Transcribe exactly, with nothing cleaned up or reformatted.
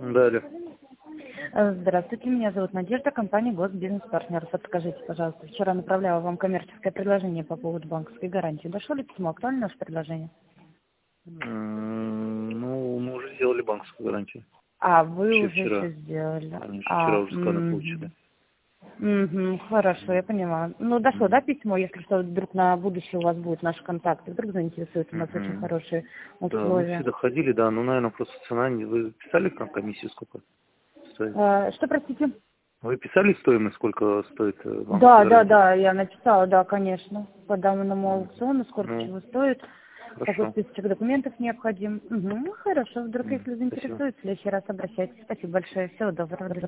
Далее. Э, Здравствуйте, меня зовут Надежда, компания Госбизнес-партнер. Подскажите, пожалуйста, вчера направляла вам коммерческое предложение по поводу банковской гарантии. Дошло ли письмо? Актуально наше предложение? М, Ну, мы уже сделали банковскую гарантию. А, вы Еще уже вчера. все сделали. Конечно, вчера А, уже сканы получили. мгм. Мгм, хорошо, я поняла. Ну, дошло, Мгм. да, письмо? Если что, вдруг на будущее у вас будут наши контакты, вдруг заинтересуют, у нас очень Мгм. хорошие Да, мы условия. все доходили, да, ну, наверное, просто цена, не- вы писали там комиссию сколько стоит? Э, Что, простите? Вы писали стоимость, сколько стоит э, банковская Да, да, гарантия? да, я написала, да, конечно, по данному Мгм. аукциону, сколько Ну, чего стоит, какой хорошо. списочек документов необходим. Угу, хорошо, вдруг М, если Спасибо. заинтересует, в следующий раз обращайтесь. Спасибо большое, всего доброго.